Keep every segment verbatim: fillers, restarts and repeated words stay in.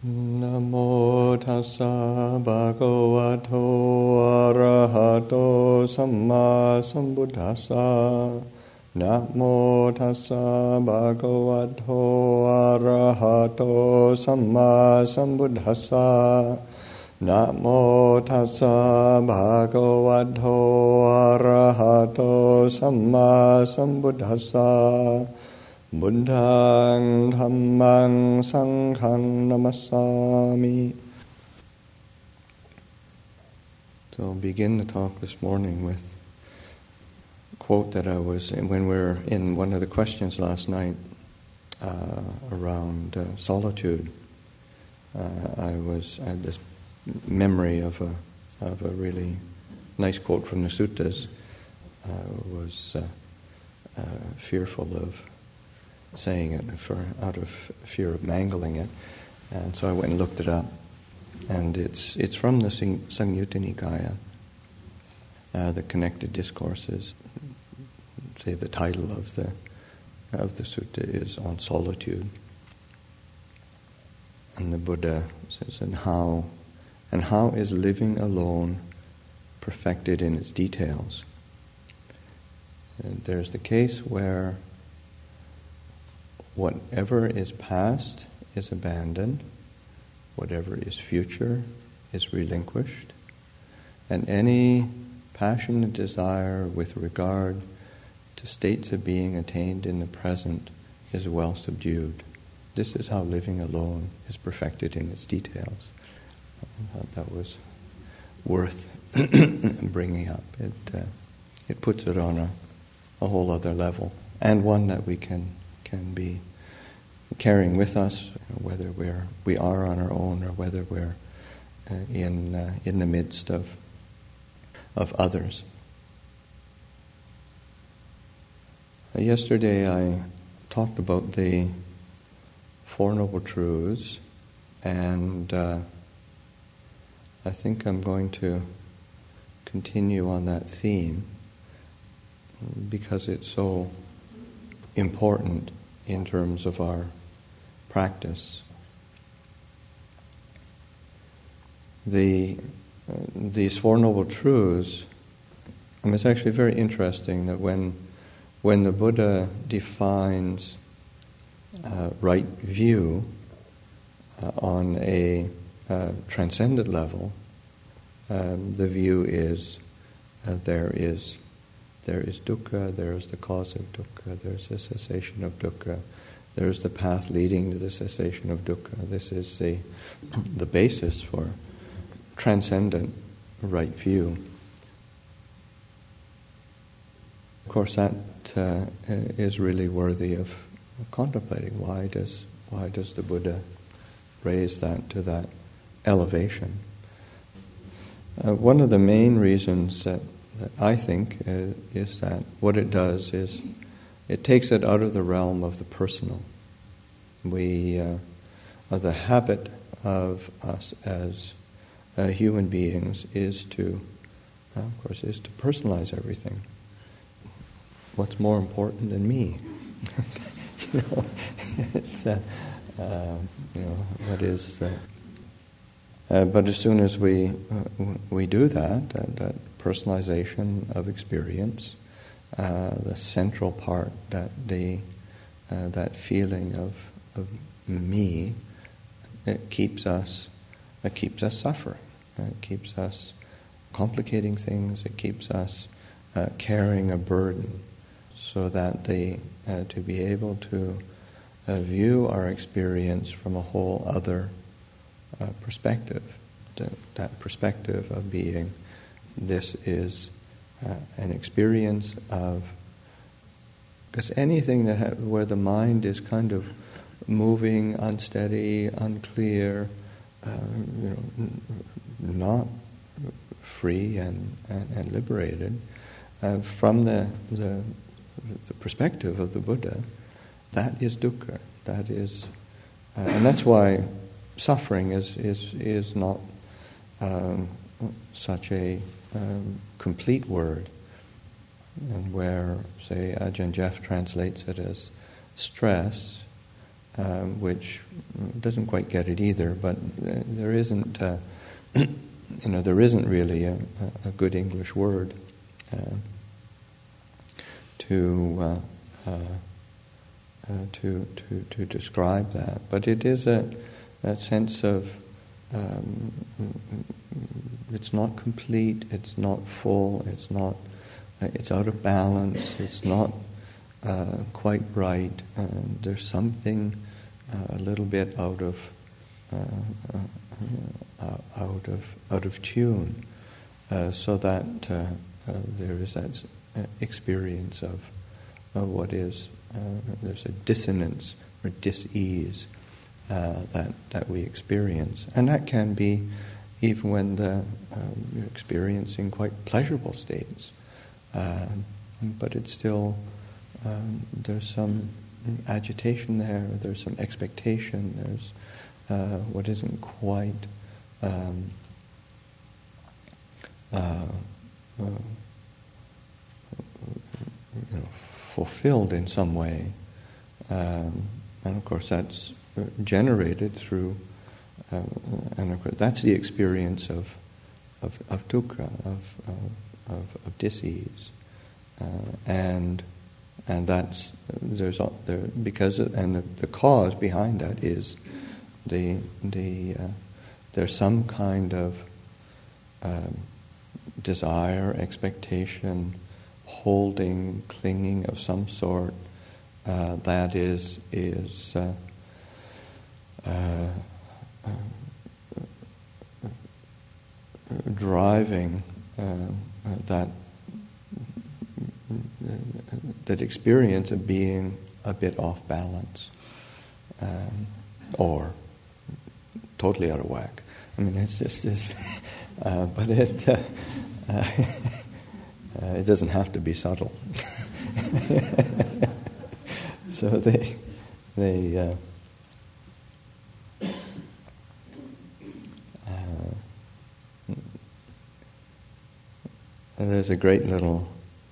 Namo tassa bhagavato arahato samma sambuddhassa. Namo tassa bhagavato arahato samma sambuddhassa. Namo tassa bhagavato arahato samma sambuddhassa. Buddhaṃ Dhammaṃ Saṅghaṃ Namassāmi. So I'll begin the talk this morning with a quote that I was, when we were in one of the questions last night uh, around uh, solitude. Uh, I was I had this memory of a of a really nice quote from the suttas. I was uh, uh, fearful of saying it for out of fear of mangling it, and so I went and looked it up, and it's it's from the Samyutta Nikaya, uh, the Connected Discourses. Say the title of the of the sutta is on solitude, and the Buddha says, "And how, and how is living alone perfected in its details?" And there's the case where whatever is past is abandoned, whatever is future is relinquished, and any passion and desire with regard to states of being attained in the present is well subdued. This is how living alone is perfected in its details. I thought that was worth bringing up. It uh, it puts it on a, a whole other level, and one that we can can be carrying with us, whether we're we are on our own or whether we're uh, in uh, in the midst of of others. Uh, yesterday I talked about the Four Noble Truths, and uh, I think I'm going to continue on that theme because it's so important in terms of our practice. The uh, these Four Noble Truths, I mean, it's actually very interesting that when when the Buddha defines uh, right view uh, on a uh, transcendent level, um, the view is uh, there is There is dukkha, there is the cause of dukkha, there is the cessation of dukkha, there is the path leading to the cessation of dukkha. This is the the basis for transcendent right view. Of course, that uh, is really worthy of contemplating. Why does why does the Buddha raise that to that elevation? Uh, one of the main reasons that I think uh, is that what it does is it takes it out of the realm of the personal. We, uh, uh, the habit of us as uh, human beings is to, uh, of course, is to personalize everything. What's more important than me? you know, it's, uh, uh, you know, what is. Uh, uh, but as soon as we uh, we do that, that, that personalization of experience, uh, the central part, that the uh, that feeling of of me, it keeps us it keeps us suffering. It keeps us complicating things. It keeps us uh, carrying a burden, so that the uh, to be able to uh, view our experience from a whole other uh, perspective, the, that perspective of being. This is uh, an experience of, because anything that ha- where the mind is kind of moving, unsteady, unclear, uh, you know, n- not free and, and, and liberated, uh, from the, the the perspective of the Buddha, that is dukkha. That is, uh, and that's why suffering is is is not um, such a um, complete word, and where, say, Ajahn Jeff translates it as stress, um, which doesn't quite get it either. But uh, there isn't, uh, you know, there isn't really a, a good English word uh, to, uh, uh, uh, to to to describe that. But it is a that sense of um, it's not complete, it's not full, it's not, uh, it's out of balance, it's not uh, quite right. Uh, there's something uh, a little bit out of uh, uh, out of out of tune, uh, so that uh, uh, there is that experience of, of what is uh, there's a dissonance or dis-ease uh, that that we experience, and that can be even when the, um, you're experiencing quite pleasurable states, uh, but it's still um, there's some agitation there, there's some expectation, there's uh, what isn't quite um, uh, uh, you know, fulfilled in some way, um, and of course that's generated through. Uh, and of course, that's the experience of of, of dukkha, of of, of dis-ease, uh, and and that's there's there because and the, the cause behind that is the the uh, there's some kind of um, desire, expectation, holding, clinging of some sort uh, that is is. Uh, uh, Uh, driving uh, uh, that that experience of being a bit off balance, um, or totally out of whack. I mean, it's just this, uh, but it uh, uh, uh, it doesn't have to be subtle. So they they. Uh, There's a great little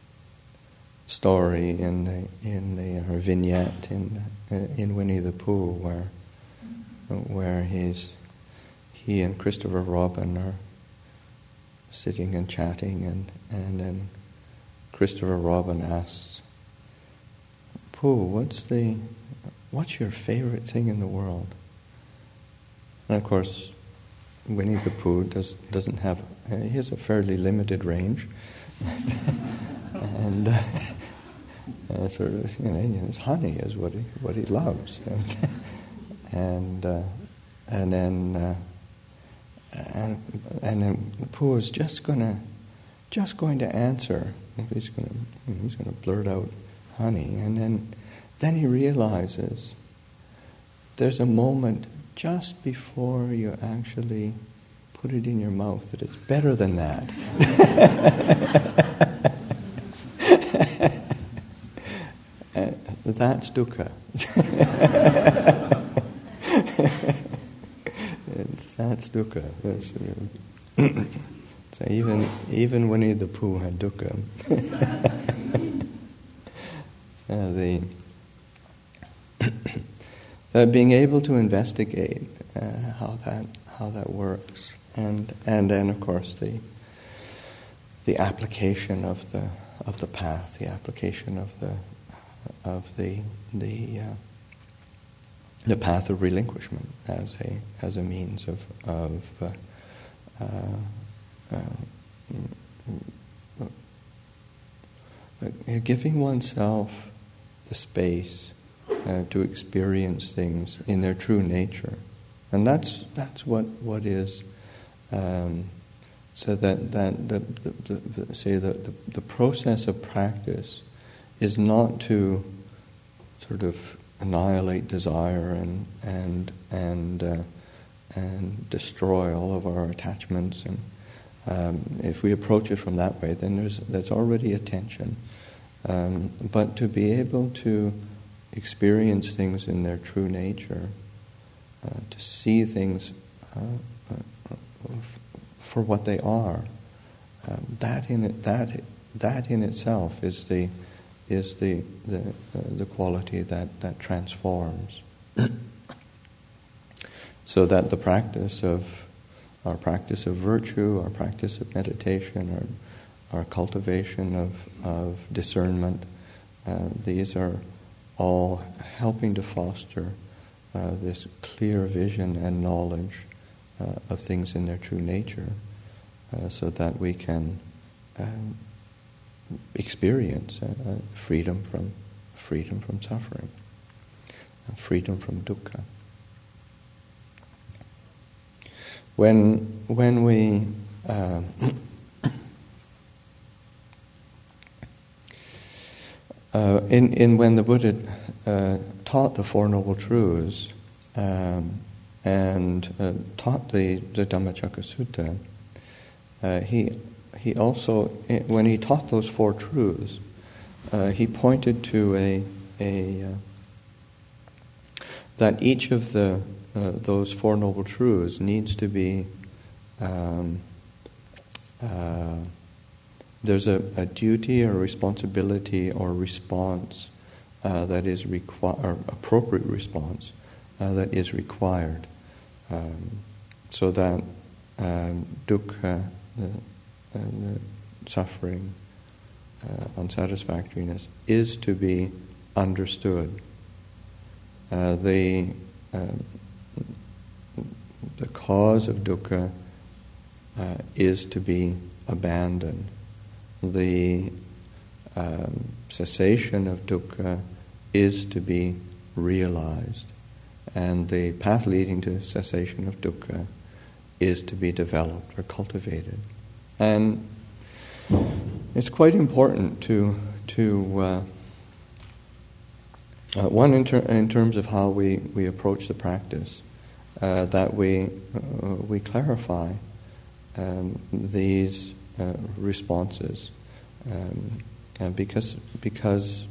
story in the in the or vignette in uh, in Winnie the Pooh where where he's he and Christopher Robin are sitting and chatting, and and then Christopher Robin asks, "Pooh, what's the what's your favorite thing in the world?" And of course, Winnie the Pooh does doesn't have uh, he has a fairly limited range, and uh, uh, sort of you know his honey is what he what he loves, and uh, and then uh, and and then the Pooh is just gonna just going to answer. He's gonna he's gonna blurt out honey, and then then he realizes there's a moment just before you actually put it in your mouth that it's better than that. uh, that's dukkha. That's dukkha. That's, uh, so even even Winnie the Pooh had dukkha. uh, the So being able to investigate uh, how that how that works, and and then of course the the application of the of the path, the application of the of the the uh, the path of relinquishment as a as a means of of uh, uh, uh, giving oneself the space Uh, to experience things in their true nature, and that's that's what what is. Um, so that that the, the, the, the say the, the the process of practice is not to sort of annihilate desire and and and uh, and destroy all of our attachments, and um, if we approach it from that way, then there's that's already a tension. Um, but to be able to experience things in their true nature, uh, to see things uh, uh, for what they are, um, that in it, that that in itself is the is the the uh, the quality that that transforms, So that the practice of our practice of virtue, our practice of meditation, our, our cultivation of, of discernment, uh, these are all helping to foster uh, this clear vision and knowledge uh, of things in their true nature, uh, so that we can um, experience uh, uh, freedom from freedom from suffering, uh, freedom from dukkha. When when we uh, uh, in in when the Buddha uh, taught the Four Noble Truths um, and uh, taught the the Dhammacakka Sutta, uh, he he also when he taught those four truths, uh, he pointed to a a uh, that each of the Uh, those Four Noble Truths needs to be, um, uh, there's a, a duty or responsibility or response uh, that is required, or appropriate response uh, that is required, um, so that um, dukkha, the, uh, the suffering, uh, unsatisfactoriness, is to be understood. Uh, the um, The cause of dukkha uh, is to be abandoned. The um, cessation of dukkha is to be realized. And the path leading to cessation of dukkha is to be developed or cultivated. And it's quite important to, to uh, uh, one, in, ter- in terms of how we, we approach the practice, Uh, that we uh, we clarify um, these uh, responses, um, and because because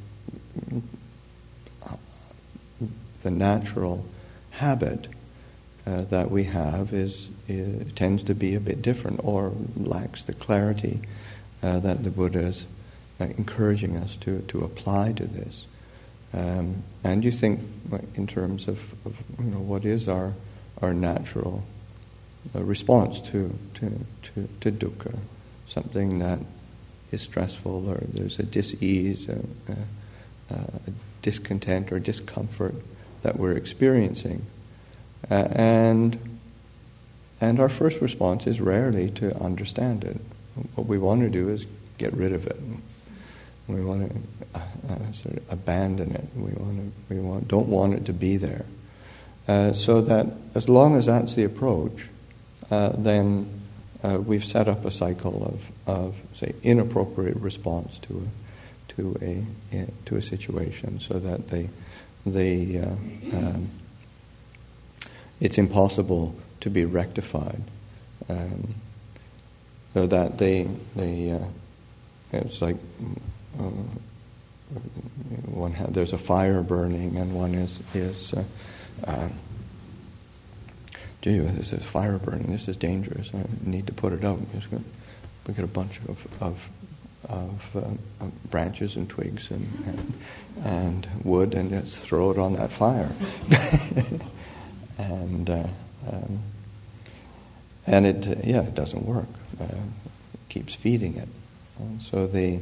the natural habit uh, that we have is, is tends to be a bit different, or lacks the clarity uh, that the Buddha is uh, encouraging us to to apply to this. Um, and you think in terms of, of you know what is our our natural uh, response to, to, to, to dukkha, something that is stressful, or there's a dis-ease, a, a, a discontent or discomfort that we're experiencing. Uh, and and our first response is rarely to understand it. What we want to do is get rid of it. We want to uh, sort of abandon it. We want to, we want don't want it to be there. Uh, so that as long as that's the approach, uh, then uh, we've set up a cycle of, of say, inappropriate response to a to a to a situation, so that they they uh, um, it's impossible to be rectified. Um, so that they they uh, it's like uh, one ha- there's a fire burning, and one is is. Uh, Um, gee, this is fire burning. This is dangerous. I need to put it out. We get a bunch of of, of uh, branches and twigs and, and and wood, and let's throw it on that fire. and uh, um, and it uh, yeah, it doesn't work. Uh, it keeps feeding it. And so the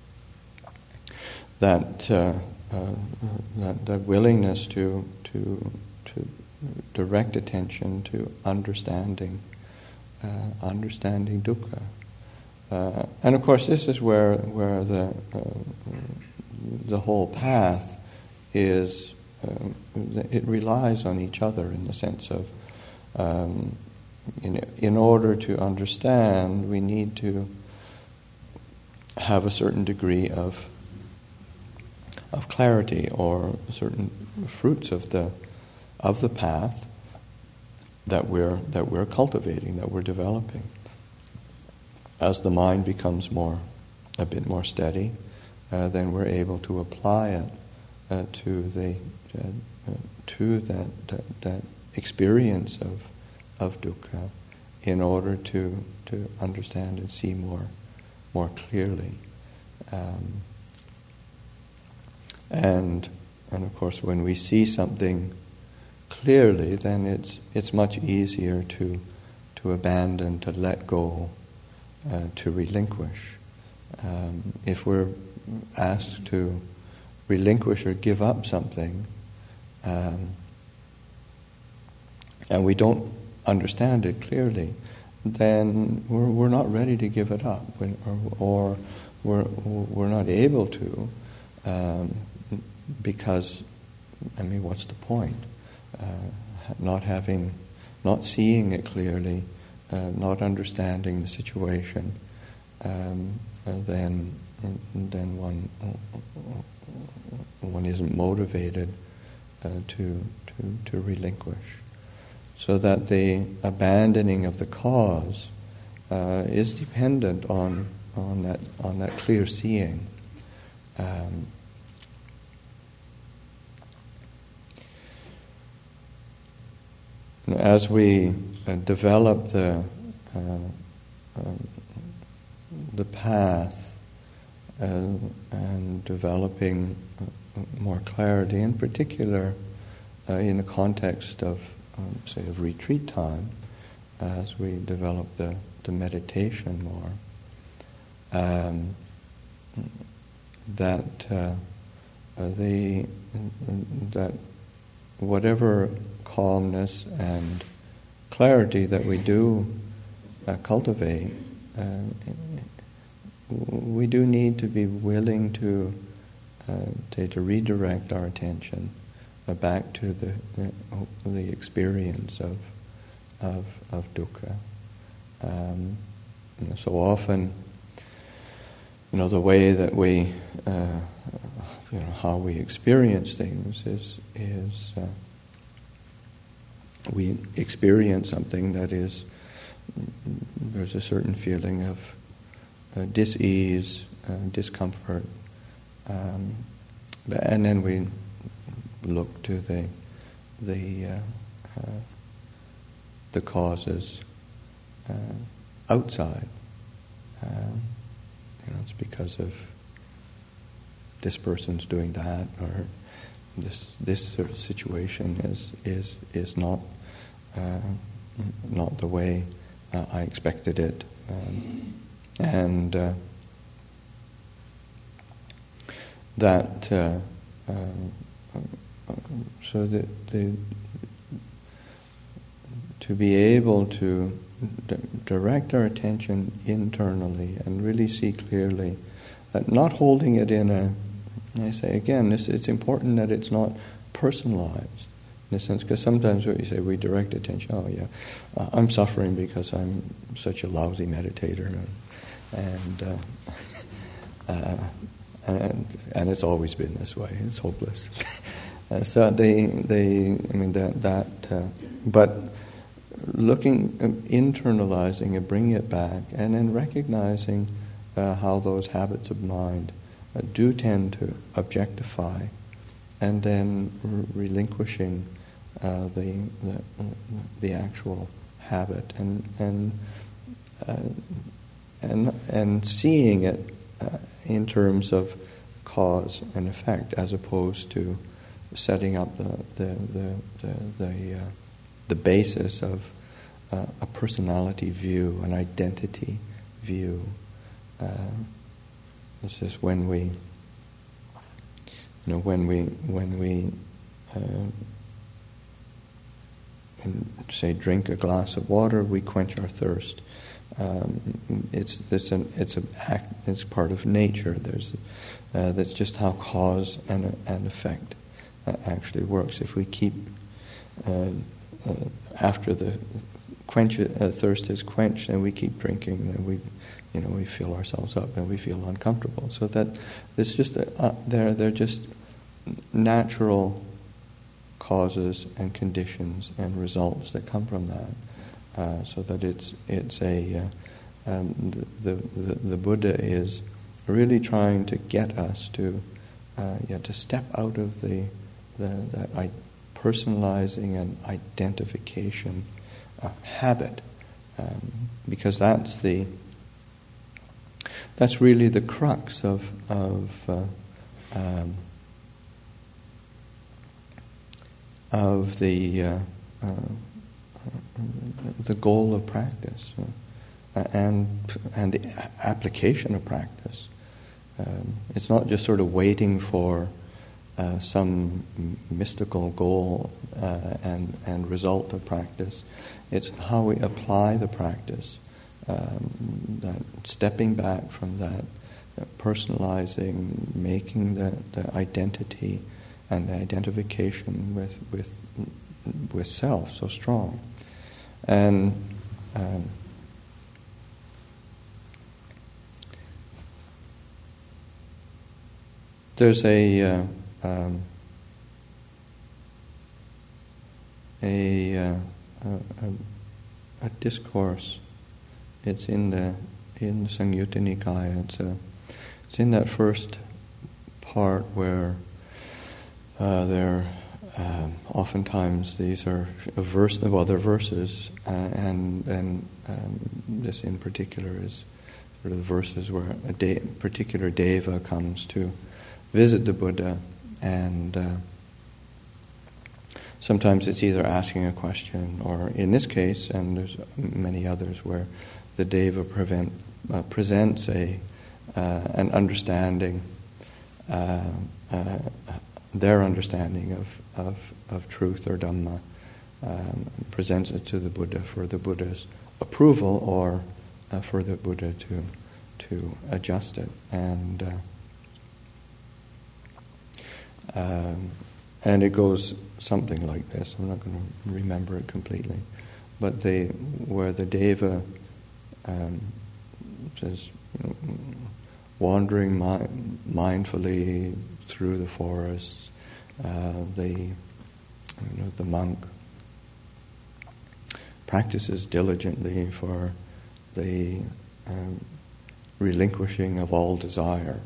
that. Uh, Uh, that, that willingness to to to direct attention to understanding uh, understanding dukkha, uh, and of course this is where where the uh, the whole path is. Uh, it relies on each other in the sense of um, in in order to understand, we need to have a certain degree of. of clarity, or certain fruits of the of the path that we're that we're cultivating, that we're developing. As the mind becomes more a bit more steady, uh, then we're able to apply it uh, to the uh, uh, to that, that that experience of of dukkha, in order to to understand and see more more clearly. Um, And and of course, when we see something clearly, then it's it's much easier to to abandon, to let go, uh, to relinquish. Um, if we're asked to relinquish or give up something, um, and we don't understand it clearly, then we're we're not ready to give it up, or, or we're we're not able to, um, because, I mean, what's the point? Uh, not having, not seeing it clearly, uh, not understanding the situation, um, uh, then then one one isn't motivated uh, to to to relinquish. So that the abandoning of the cause uh, is dependent on on that on that clear seeing. Um, as we uh, develop the uh, um, the path uh, and developing uh, more clarity, in particular uh, in the context of Um, say of retreat time, as we develop the, the meditation more, um, that uh, uh, the that whatever calmness and clarity that we do uh, cultivate, uh, we do need to be willing to uh, to, to redirect our attention Uh, back to the uh, the experience of of of dukkha. Um, you know, so often, you know, the way that we, uh, you know, how we experience things is is uh, we experience something that is, there's a certain feeling of uh, dis-ease, uh, discomfort, um, and then we look to the the uh, uh, the causes uh, outside. Um, you know, it's because of this person's doing that, or this this sort of situation is is is not uh, not the way uh, I expected it, um, and uh, that. Uh, uh, So that the, to be able to d- direct our attention internally and really see clearly, uh, not holding it in a, I say again, this, it's important that it's not personalized in a sense, because sometimes what you say, we direct attention, oh yeah, uh, I'm suffering because I'm such a lousy meditator, and, and uh, uh, and and it's always been this way. It's hopeless. Uh, so they, they, I mean that that, uh, but looking, uh, internalizing and bringing it back, and then recognizing uh, how those habits of mind uh, do tend to objectify, and then r- relinquishing uh, the, the the actual habit, and and uh, and and seeing it uh, in terms of cause and effect, as opposed to setting up the the the the the, uh, the basis of uh, a personality view, an identity view. Uh, it's just when we, you know, when we when we uh, say drink a glass of water, we quench our thirst. Um, it's it's an it's a act. It's part of nature. There's uh, that's just how cause and and effect Uh, actually works. If we keep uh, uh, after the quench uh, thirst is quenched, and we keep drinking, then we, you know, we fill ourselves up and we feel uncomfortable. So that it's just a, uh, they're they're just natural causes and conditions and results that come from that. Uh, so that it's it's a uh, um, the, the the Buddha is really trying to get us to uh, yeah to step out of the The, that I, personalizing and identification uh, habit, um, because that's the that's really the crux of of uh, um, of the uh, uh, the goal of practice uh, and and the application of practice. Um, it's not just sort of waiting for uh, some mystical goal uh, and and result of practice. It's how we apply the practice. Um, that stepping back from that, that personalizing, making the, the identity and the identification with with with self so strong, and um, there's a uh, um, a, uh, a a discourse. It's in the in the Samyutta Nikaya. It's a, it's in that first part where uh, there um, oftentimes these are verse of other verses, uh, and and um, this in particular is sort of the verses where a de- particular deva comes to visit the Buddha, and uh, sometimes it's either asking a question, or in this case, and there's many others where the deva prevent, uh, presents a uh, an understanding, uh, uh, their understanding of, of, of truth or Dhamma, um, presents it to the Buddha for the Buddha's approval, or uh, for the Buddha to to adjust it, and uh, um, and it goes something like this. I'm not going to remember it completely, but they where the deva Um, says, you know, wandering mi- mindfully through the forests, uh, the you know, the monk practices diligently for the um, relinquishing of all desire,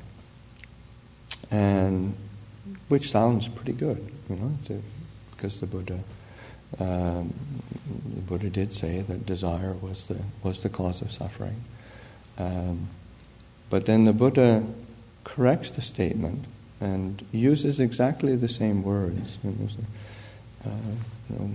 and which sounds pretty good, you know, to, because the Buddha. Um, the Buddha did say that desire was the was the cause of suffering, um, but then the Buddha corrects the statement and uses exactly the same words. It was, uh, you know,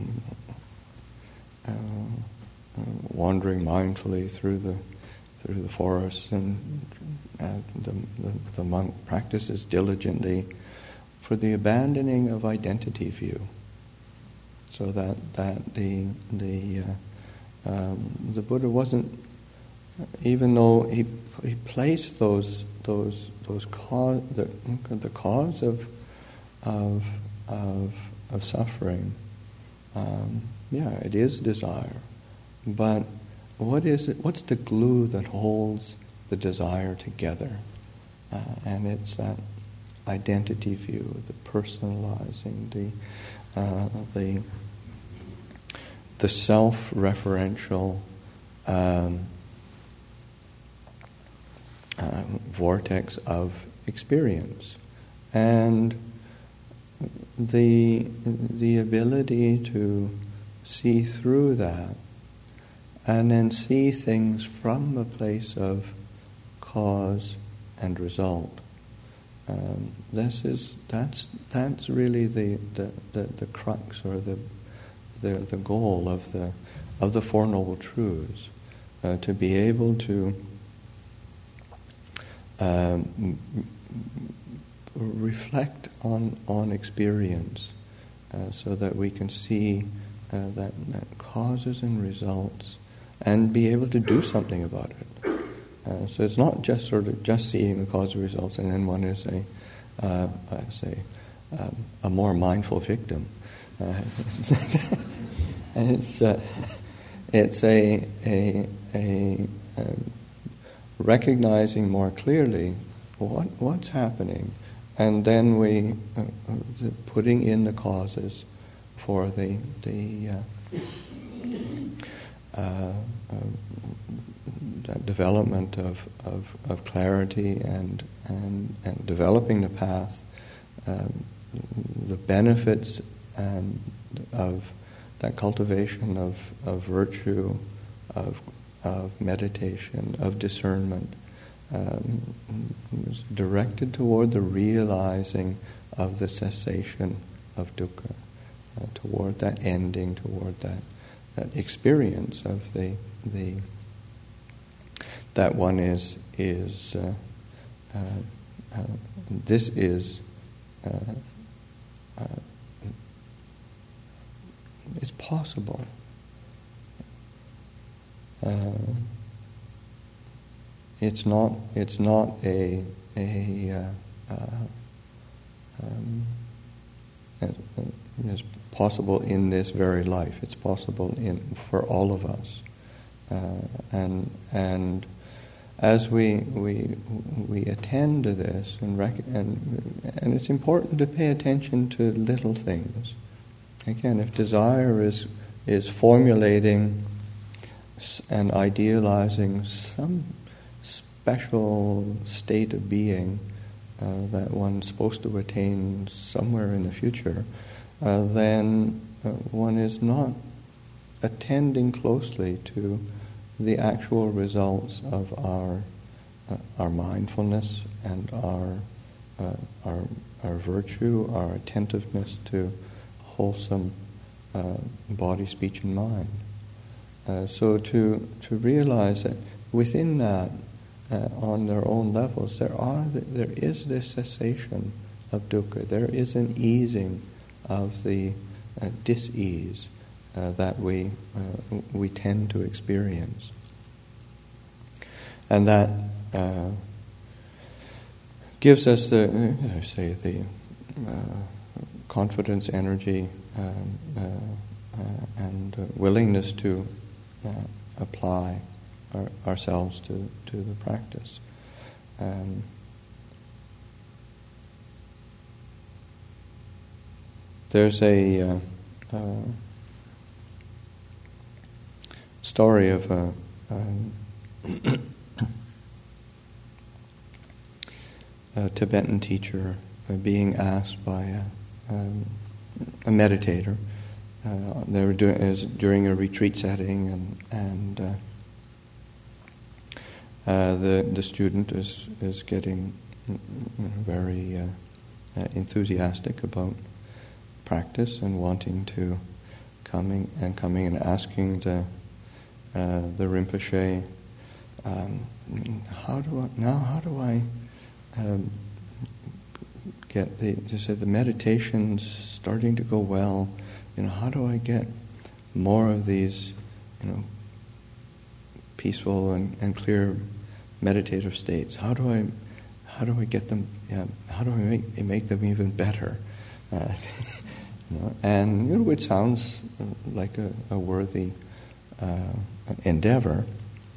uh, wandering mindfully through the through the forest, and uh, the, the the monk practices diligently for the abandoning of identity view. So that that the the uh, um, the Buddha wasn't, even though he he placed those those those cause the the cause of of of of suffering. Um, yeah, it is desire, but what is it? What's the glue that holds the desire together? Uh, and it's that identity view, the personalizing, the uh, the the self-referential um, uh, vortex of experience, and the the ability to see through that, and then see things from a place of cause and result. Um, this is that's that's really the the, the, the crux, or the The, the goal of the of the Four Noble Truths, uh, to be able to um, reflect on on experience, uh, so that we can see uh, that, that causes and results, and be able to do something about it. Uh, so it's not just sort of just seeing the cause and results, and then one is a uh, I say um, a more mindful victim. Uh, and it's uh, it's a a a um, recognizing more clearly what what's happening, and then we uh, the putting in the causes for the the uh, uh, uh, that development of, of, of clarity and and and developing the path, um, the benefits and of that cultivation of, of virtue, of of meditation, of discernment, um, is directed toward the realizing of the cessation of dukkha, uh, toward that ending, toward that that experience of the the that one is is uh, uh, uh, this is uh, uh, is possible. Uh, it's not. It's not a a. Uh, uh, um, it's possible in this very life. It's possible in for all of us, uh, and and as we we we attend to this and rec- and and it's important to pay attention to little things. Again, if desire is is formulating and idealizing some special state of being uh, that one's supposed to attain somewhere in the future, uh, then uh, one is not attending closely to the actual results of our uh, our mindfulness and our uh, our our virtue, our attentiveness to wholesome uh, body, speech, and mind. Uh, so to to realize that within that, uh, on their own levels, there are there is this cessation of dukkha. There is an easing of the uh, dis-ease uh, that we uh, we tend to experience, and that uh, gives us the uh, say the uh, confidence, energy, um, uh, uh, and uh, willingness to uh, apply our, ourselves to, to the practice. Um, there's a uh, uh, story of a, um, a Tibetan teacher uh, being asked by a Um, a meditator. Uh, they were doing is during a retreat setting, and and uh, uh, the the student is is getting very uh, uh, enthusiastic about practice and wanting to coming and coming and asking the uh, the Rinpoche, um, how do I now? How do I um, get the, to say the meditation's starting to go well, you know, how do I get more of these, you know, peaceful and, and clear meditative states? How do I, how do I get them? Yeah, how do I make make them even better? Uh, you know, and you know, it sounds like a, a worthy uh, endeavor,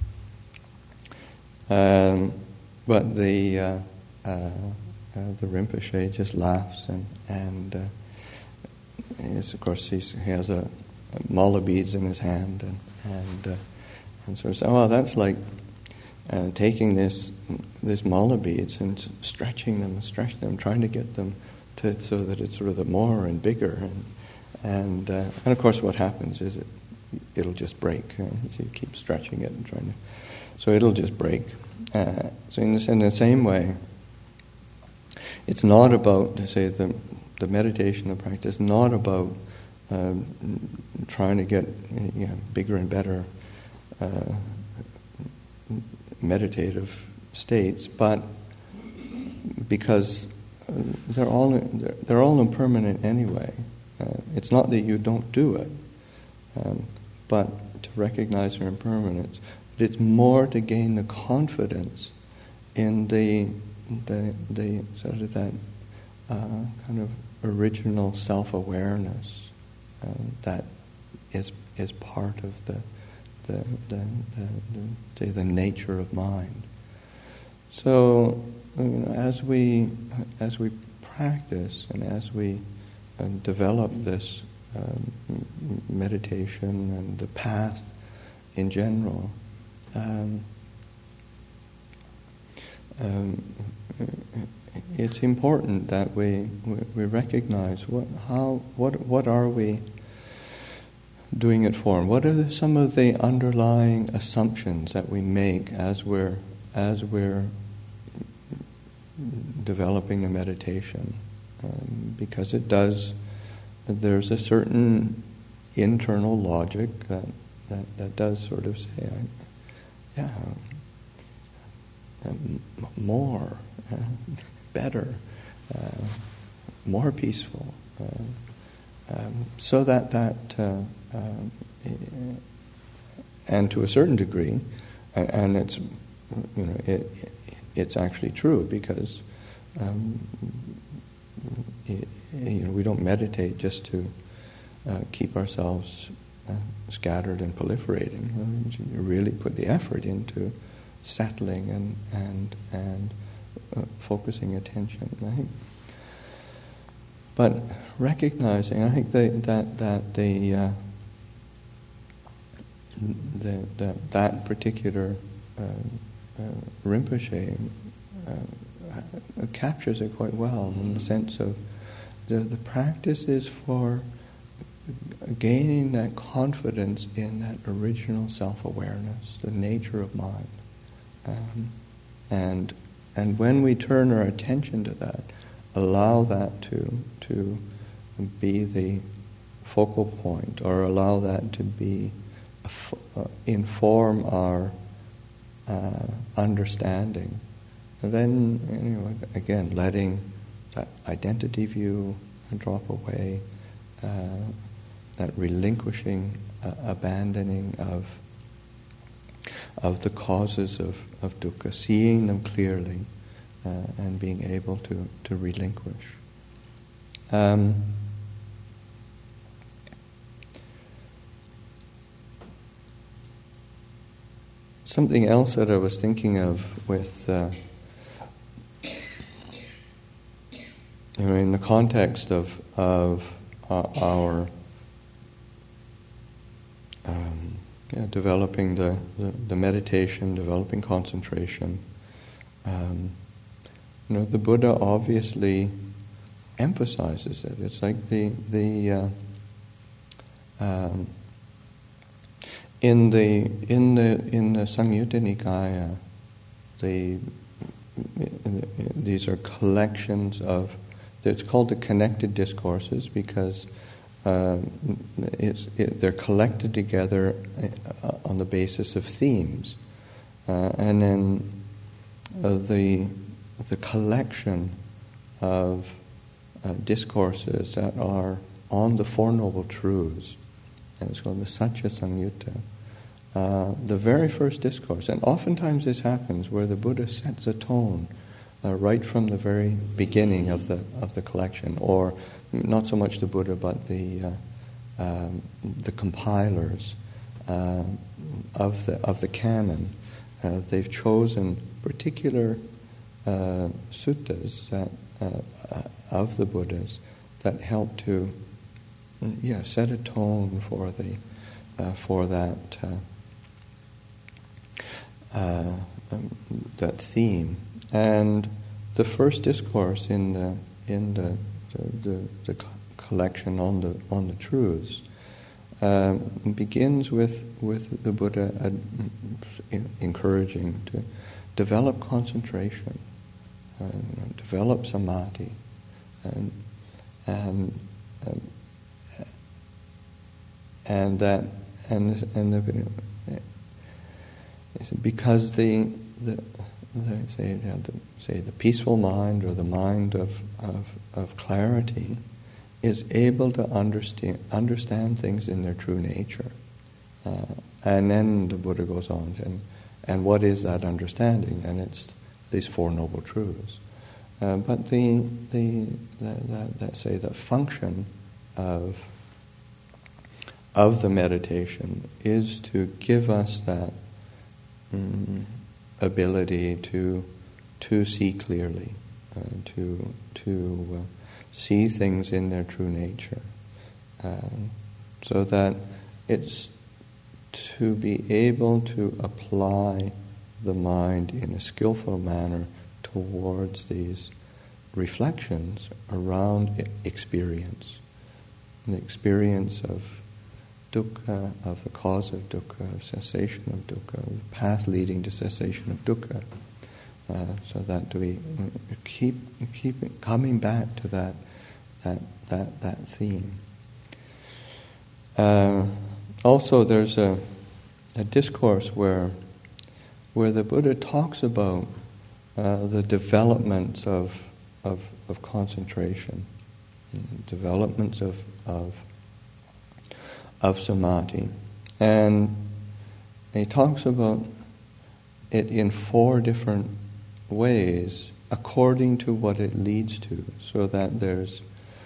um, but the. Uh, uh, Uh, the Rinpoche just laughs and and uh, is, of course he's, he has a, a mala beads in his hand and and uh, and sort of says, oh, that's like uh, taking this this mala beads and stretching them and stretching them, trying to get them to so that it's sort of the more and bigger and and uh, and of course what happens is it it'll just break. Uh, so you keep stretching it and trying to, so it'll just break. Uh, so in the, in the same way. It's not about, to say, the the meditation, the practice, not about um, trying to get you know, bigger and better uh, meditative states, but because they're all they're, they're all impermanent anyway. Uh, it's not that you don't do it, um, but to recognize their impermanence. But it's more to gain the confidence in the The, the sort of that uh, kind of original self-awareness uh, that is is part of the the the, the, the, the, the nature of mind. So you know, as we as we practice and as we uh, develop this um, meditation and the path in general. Um, um, it's important that we we recognize what how what what are we doing it for, and what are the, some of the underlying assumptions that we make as we're as we're developing a meditation, um, because it does there's a certain internal logic that that, that does sort of say, I, yeah, um, more, uh, better, uh, more peaceful, uh, um, so that that uh, um, and to a certain degree, and, and it's you know it, it it's actually true because um, it, you know we don't meditate just to uh, keep ourselves uh, scattered and proliferating. I mean, you really put the effort into settling and and and uh, focusing attention. I think, but recognizing, I think that that that the uh, the, the that particular uh, uh, Rinpoche uh, uh, captures it quite well in the sense of the the practice is for gaining that confidence in that original self-awareness, the nature of mind. Um, and and when we turn our attention to that, allow that to to be the focal point, or allow that to be uh, inform our uh, understanding. And then, you know, again, letting that identity view drop away, uh, that relinquishing, uh, abandoning of of the causes of, of dukkha, seeing them clearly, uh, and being able to, to relinquish. Um, something else that I was thinking of with, uh, you know, in the context of of uh, our um, Yeah, developing the, the, the meditation, developing concentration. Um, you know, the Buddha obviously emphasizes it. It's like the the uh, um, in the in the in the Samyutta Nikaya, the these are collections of. It's called the connected discourses because. Uh, it's, it, they're collected together uh, on the basis of themes, uh, and then uh, the the collection of uh, discourses that are on the Four Noble Truths, and it's called the Satya Samyutta. Uh, the very first discourse, and oftentimes this happens where the Buddha sets a tone uh, right from the very beginning of the of the collection, or not so much the Buddha, but the uh, um, the compilers uh, of the of the canon. Uh, they've chosen particular uh, suttas that uh, uh, of the Buddhas that help to yeah set a tone for the uh, for that uh, uh, um, that theme. And the first discourse in the in the The, the, the collection on the on the truths um, begins with with the Buddha uh, encouraging to develop concentration, uh, you know, develop samadhi, and and um, and that and and the, you know, because the the Say, you know, the, say the peaceful mind or the mind of, of, of clarity is able to understand understand things in their true nature, uh, and then the Buddha goes on and and what is that understanding? And it's these Four Noble Truths. Uh, but the the, the, the the say the function of of the meditation is to give us that. Um, ability to to see clearly, uh, to to uh, see things in their true nature, uh, so that it's to be able to apply the mind in a skillful manner towards these reflections around experience, the experience of dukkha, of the cause of dukkha, of cessation of dukkha, of the path leading to cessation of dukkha, uh, so that we keep keep coming back to that that that that theme. Uh, also, there's a, a discourse where where the Buddha talks about uh, the developments of, of of concentration, developments of of of samadhi, and he talks about it in four different ways according to what it leads to, so that there's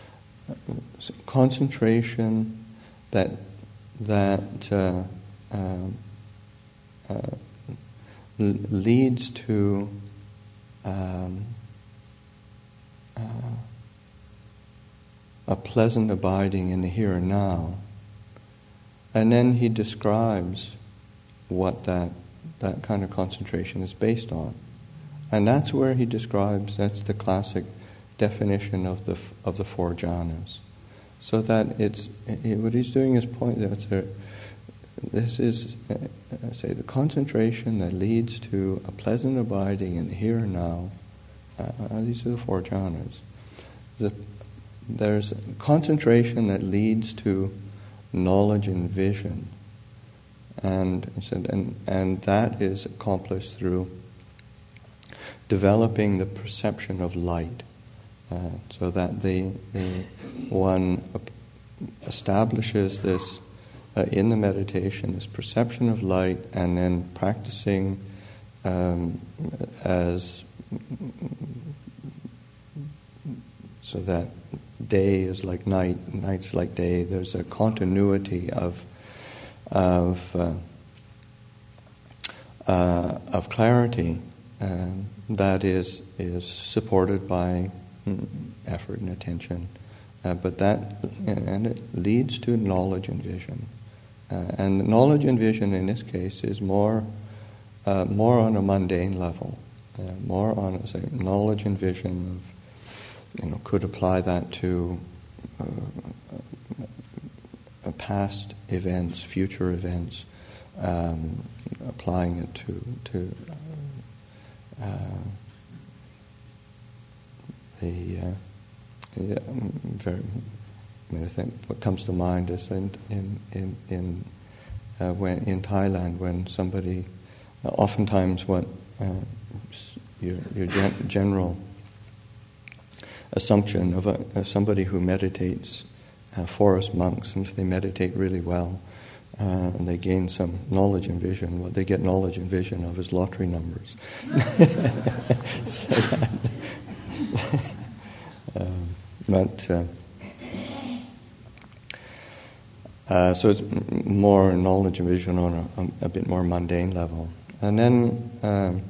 concentration that that uh, uh, uh, leads to um, uh, a pleasant abiding in the here and now, and then he describes what that that kind of concentration is based on, and that's where he describes, that's the classic definition of the of the four jhanas. So that it's what he's doing is point that this is, uh, say, the concentration that leads to a pleasant abiding in the here and now. Uh, these are the four jhanas. The, there's concentration that leads to knowledge and vision, and and and that is accomplished through developing the perception of light. Uh, so that the, the one establishes this uh, in the meditation, this perception of light, and then practicing um, as so that day is like night, night's like day. There's a continuity of of uh, uh, of clarity uh, that is is supported by effort and attention, uh, but that and it leads to knowledge and vision, uh, and knowledge and vision in this case is more uh, more on a mundane level, uh, more on say, knowledge and vision of, you know, could apply that to uh, uh, past events, future events, um, applying it to to. Uh, The uh, yeah, very, I mean, I think what comes to mind is in in in, in uh, when in Thailand, when somebody, uh, oftentimes what uh, your your gen- general assumption of, a, of somebody who meditates, uh, forest monks, and if they meditate really well uh, and they gain some knowledge and vision, what they get knowledge and vision of is lottery numbers. So that, um, but uh, uh, so it's more knowledge and vision on a, a bit more mundane level, and then um,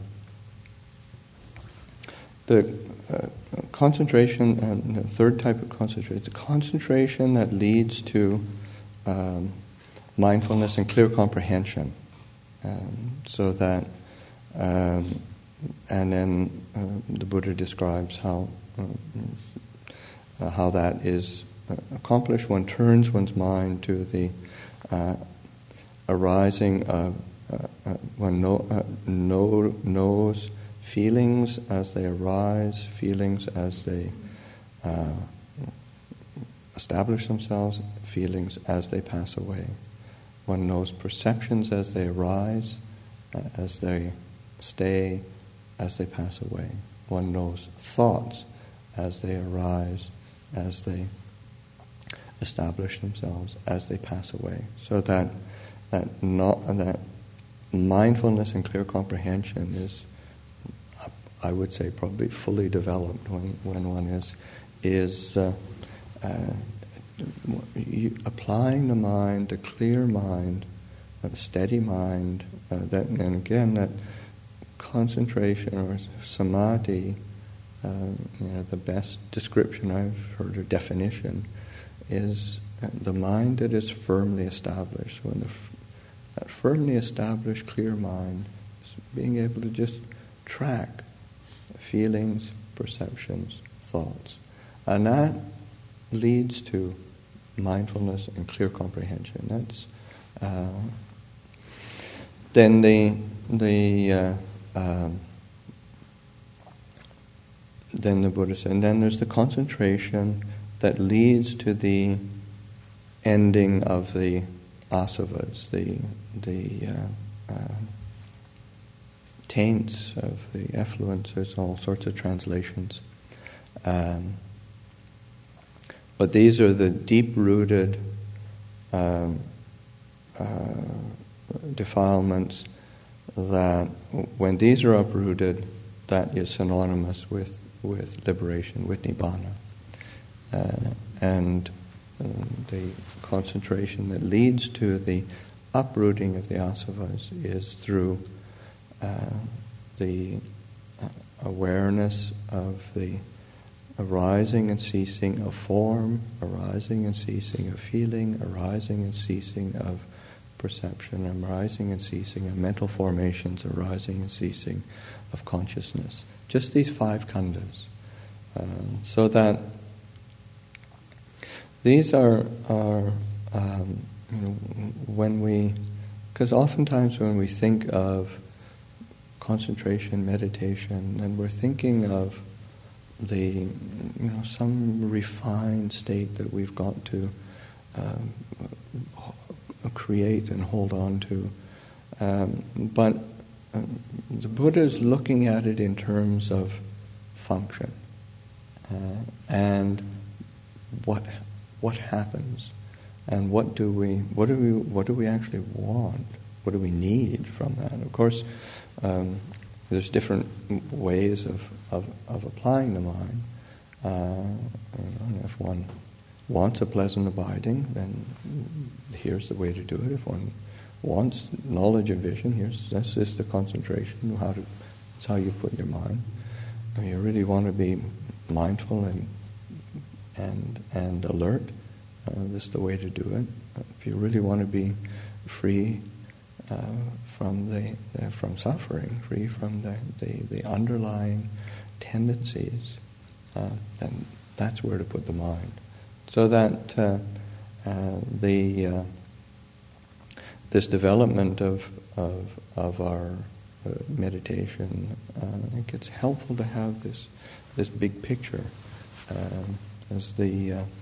the uh, concentration. And the third type of concentration, the concentration that leads to um, mindfulness and clear comprehension, um, so that. Um, And then uh, the Buddha describes how uh, uh, how that is uh, accomplished. One turns one's mind to the uh, arising of uh, uh, one know, uh, know, knows feelings as they arise, feelings as they uh, establish themselves, feelings as they pass away. One knows perceptions as they arise, uh, as they stay, as they pass away. One knows thoughts as they arise, as they establish themselves, as they pass away. So that that not that mindfulness and clear comprehension is, I would say, probably fully developed when when one is is uh, uh, applying the mind, the clear mind, a steady mind. Uh, that and again that. Concentration or samadhi, uh, you know, the best description I've heard or definition is the mind that is firmly established. When the, that firmly established, clear mind is being able to just track feelings, perceptions, thoughts, and that leads to mindfulness and clear comprehension. That's uh, then the the. Uh, Um, then the Buddha said, and then there's the concentration that leads to the ending of the asavas, the the uh, uh, taints of the effluence. There's all sorts of translations. Um, but these are the deep-rooted um, uh, defilements that, when these are uprooted, that is synonymous with, with liberation, with nibbana. Uh, and uh, the concentration that leads to the uprooting of the asavas is through uh, the uh, awareness of the arising and ceasing of form, arising and ceasing of feeling, arising and ceasing of perception, arising and ceasing of mental formations, arising and ceasing of consciousness. Just these five khandhas. Uh, so that these are, are um, you know, when we, because oftentimes when we think of concentration, meditation, and we're thinking of the, you know, some refined state that we've got to um, create and hold on to. Um, but um, the Buddha is looking at it in terms of function uh, and what what happens, and what do we what do we what do we actually want? What do we need from that? Of course, um, there's different ways of, of, of applying the mind. Uh, you know, if one wants a pleasant abiding, then here's the way to do it. If one wants knowledge and vision, here's this is the concentration. How to that's how you put your mind. If you really want to be mindful and and and alert, uh, this is the way to do it. If you really want to be free uh, from the uh, from suffering, free from the the, the underlying tendencies, uh, then that's where to put the mind. So that uh, uh, the uh, this development of of of our uh, meditation, uh, I think it's helpful to have this this big picture um, as the uh,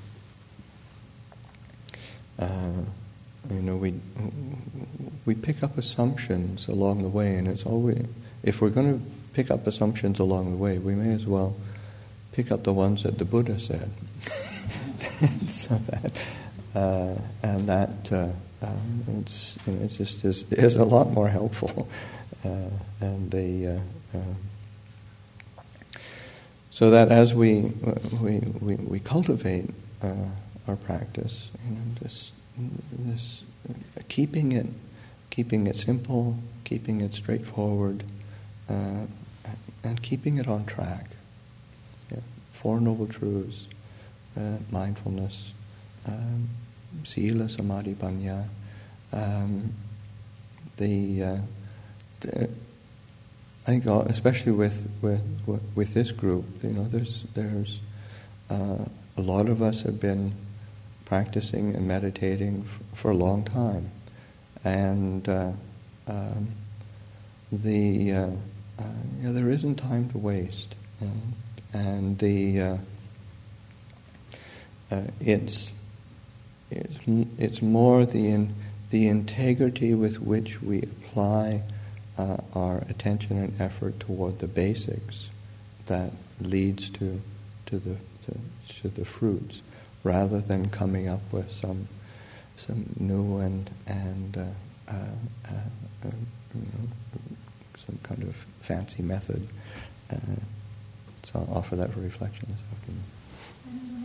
uh, you know we we pick up assumptions along the way, and it's always, if we're going to pick up assumptions along the way, we may as well pick up the ones that the Buddha said. So that uh, and that uh, um, it's you know, it's just is, is a lot more helpful, uh, and the uh, uh, so that as we we we, we cultivate uh, our practice, you know, this this uh, keeping it keeping it simple, keeping it straightforward, uh, and keeping it on track. Yeah. Four Noble Truths. Uh, mindfulness, um, sila, samadhi, panya. Um, the, uh, the I think, especially with with with this group, you know, there's there's uh, a lot of us have been practicing and meditating f- for a long time, and uh, um, the uh, uh, you know, there isn't time to waste, and, and the uh, Uh, it's it's it's more the in, the integrity with which we apply uh, our attention and effort toward the basics that leads to to the to, to the fruits, rather than coming up with some some new and and uh, uh, uh, uh, you know, some kind of fancy method. Uh, so I'll offer that for reflection this afternoon.